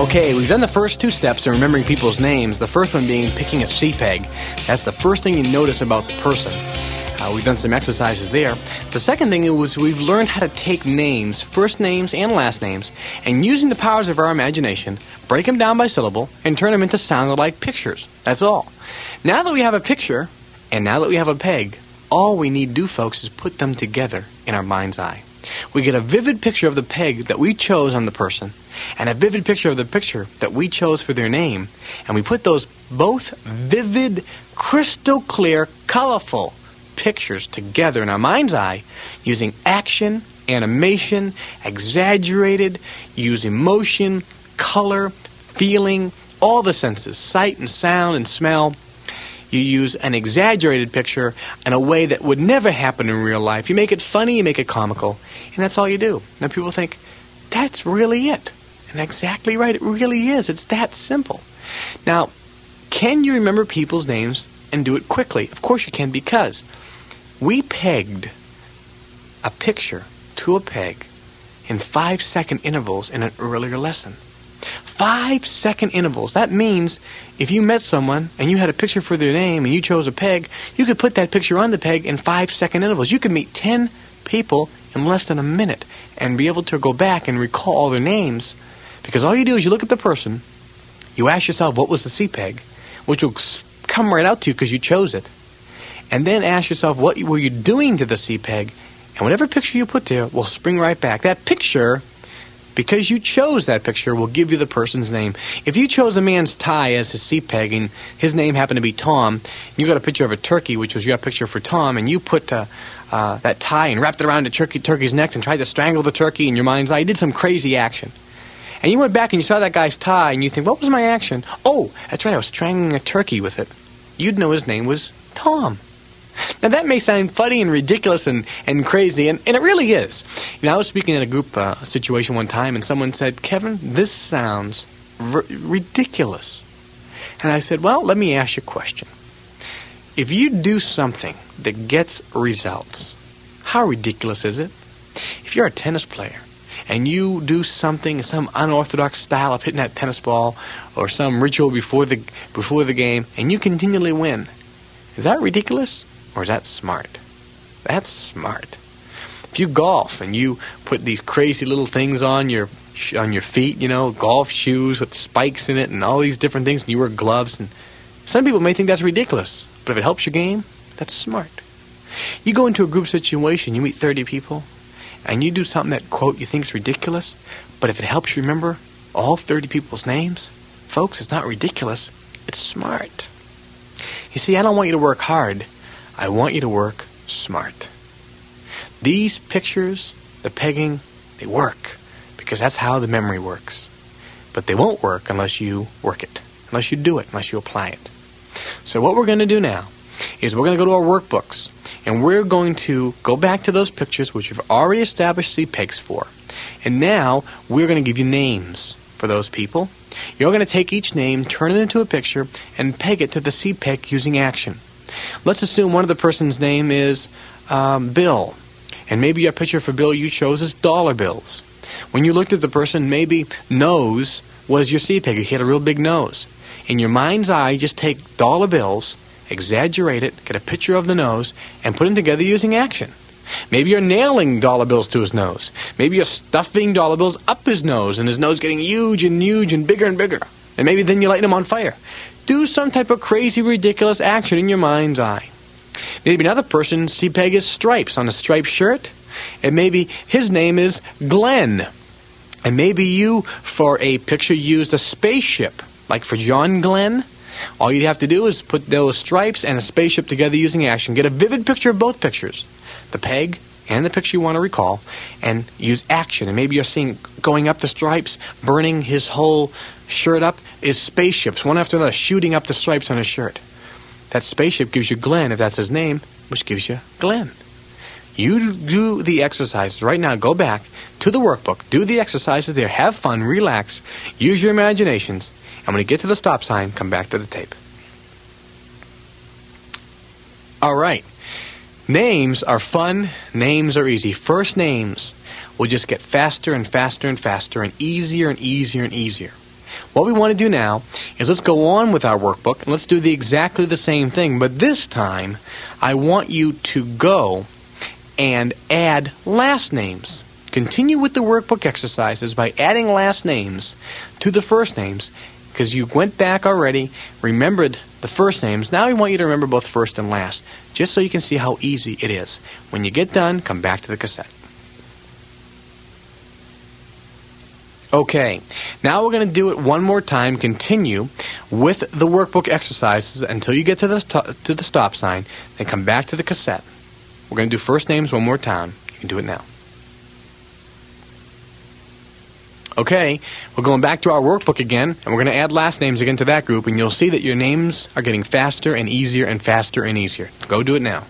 Okay, we've done the first two steps in remembering people's names. The first one being picking a CPEG. That's the first thing you notice about the person. We've done some exercises there. The second thing was we've learned how to take names, first names and last names, and using the powers of our imagination, break them down by syllable and turn them into sound-alike pictures. That's all. Now that we have a picture, and now that we have a peg, all we need to do, folks, is put them together in our mind's eye. We get a vivid picture of the peg that we chose on the person, and a vivid picture of the picture that we chose for their name, and we put those both vivid, crystal clear, colorful pictures together in our mind's eye using action, animation, exaggerated, use emotion, color, feeling, all the senses, sight and sound and smell. You use an exaggerated picture in a way that would never happen in real life. You make it funny, you make it comical, and that's all you do. Now people think, that's really it. And exactly right, it really is. It's that simple. Now, can you remember people's names and do it quickly? Of course you can, because we pegged a picture to a peg in 5-second intervals in an earlier lesson. 5-second intervals. That means if you met someone and you had a picture for their name and you chose a peg, you could put that picture on the peg in 5-second intervals. You could meet 10 people in less than a minute and be able to go back and recall all their names, because all you do is you look at the person, you ask yourself what was the CPEG, which will come right out to you because you chose it, and then ask yourself what were you doing to the CPEG, and whatever picture you put there will spring right back. That picture, because you chose that picture, will give you the person's name. If you chose a man's tie as his CPEG and his name happened to be Tom, and you got a picture of a turkey, which was your picture for Tom, and you put that tie and wrapped it around the turkey's neck and tried to strangle the turkey in your mind's eye, you did some crazy action. And you went back and you saw that guy's tie and you think, what was my action? Oh, that's right, I was strangling a turkey with it. You'd know his name was Tom. Now that may sound funny and ridiculous and crazy, and it really is. You know, I was speaking in a group situation one time, and someone said, Kevin, this sounds ridiculous. And I said, well, let me ask you a question. If you do something that gets results, how ridiculous is it? If you're a tennis player and you do something, some unorthodox style of hitting that tennis ball or some ritual before the game, and you continually win, is that ridiculous? Or is that smart? That's smart. If you golf and you put these crazy little things on your feet, you know, golf shoes with spikes in it and all these different things, and you wear gloves, and some people may think that's ridiculous, but if it helps your game, that's smart. You go into a group situation, you meet 30 people, and you do something that, quote, you think is ridiculous, but if it helps you remember all 30 people's names, folks, it's not ridiculous, it's smart. You see, I don't want you to work hard. I want you to work smart. These pictures, the pegging, they work because that's how the memory works. But they won't work unless you work it, unless you do it, unless you apply it. So what we're going to do now is we're going to go to our workbooks, and we're going to go back to those pictures which we've already established CPEGs for. And now we're going to give you names for those people. You're going to take each name, turn it into a picture, and peg it to the CPEG using action. Let's assume one of the person's name is Bill, and maybe your picture for Bill you chose is dollar bills. When you looked at the person, maybe nose was your CPEG. He had a real big nose. In your mind's eye, just take dollar bills, exaggerate it, get a picture of the nose, and put them together using action. Maybe you're nailing dollar bills to his nose. Maybe you're stuffing dollar bills up his nose, and his nose getting huge and bigger and bigger. And maybe then you're lighting him on fire. Do some type of crazy, ridiculous action in your mind's eye. Maybe another person's CPEG is stripes on a striped shirt. And maybe his name is Glenn. And maybe you, for a picture, used a spaceship, like for John Glenn. All you'd have to do is put those stripes and a spaceship together using action. Get a vivid picture of both pictures, the peg and the picture you want to recall, and use action. And maybe you're seeing going up the stripes, burning his whole shirt up, is spaceships, one after another, shooting up the stripes on his shirt. That spaceship gives you Glenn, if that's his name, which gives you Glenn. You do the exercises right now. Go back to the workbook. Do the exercises there. Have fun. Relax. Use your imaginations. And when you get to the stop sign, come back to the tape. All right. Names are fun. Names are easy. First names will just get faster and faster and faster and easier and easier and easier. What we want to do now is let's go on with our workbook and let's do exactly the same thing. But this time, I want you to go and add last names. Continue with the workbook exercises by adding last names to the first names, because you went back already, remembered the first names. Now we want you to remember both first and last, just so you can see how easy it is. When you get done, come back to the cassette. Okay, now we're going to do it one more time. Continue with the workbook exercises until you get to the stop sign, then come back to the cassette. We're going to do first names one more time. You can do it now. Okay, we're going back to our workbook again, and we're going to add last names again to that group, and you'll see that your names are getting faster and easier and faster and easier. Go do it now.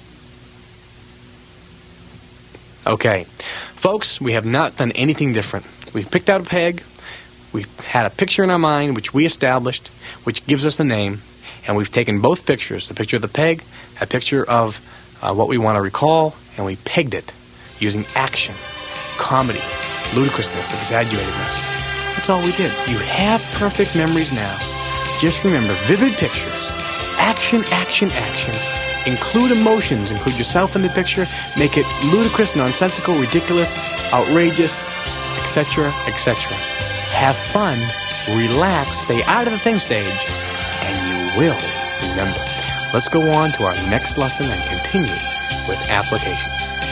Okay, folks, we have not done anything different. We picked out a peg, we had a picture in our mind which we established, which gives us the name, and we've taken both pictures, a picture of the peg, a picture of what we want to recall, and we pegged it using action, comedy, ludicrousness, exaggeratedness. That's all we did. You have perfect memories now. Just remember, vivid pictures, action, action, action. Include emotions, include yourself in the picture, make it ludicrous, nonsensical, ridiculous, outrageous, etc., etc. Have fun, relax, stay out of the think stage, and you will remember. Let's go on to our next lesson and continue with applications.